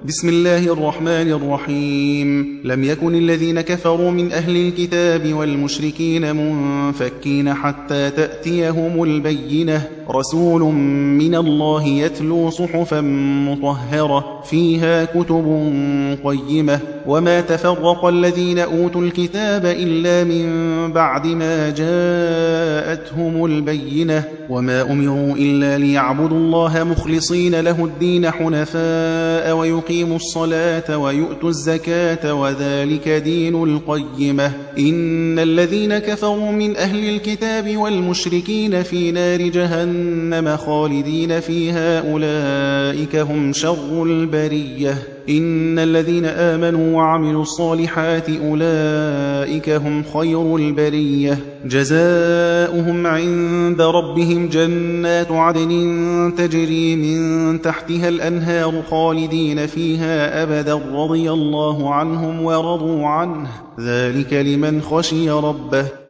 بسم الله الرحمن الرحيم. لم يكن الذين كفروا من أهل الكتاب والمشركين منفكين حتى تأتيهم البينة، رسول من الله يتلو صحفا مطهرة فيها كتب قيمة، وما تفرق الذين أوتوا الكتاب إلا من بعد ما جاءتهم البينة، وما أمروا إلا ليعبدوا الله مخلصين له الدين حنفاء ويقيموا الصلاة ويؤتوا الزكاة وذلك دين القيمة. إن الذين كفروا من أهل الكتاب والمشركين في نار جهنم خالدين فيها أولئك هم شر البرية. إن الذين آمنوا وعملوا الصالحات أولئك هم خير البرية، جزاؤهم عند ربهم جنات عدن تجري من تحتها الأنهار خالدين فيها أبدا، رضي الله عنهم ورضوا عنه، ذلك لمن خشي ربه.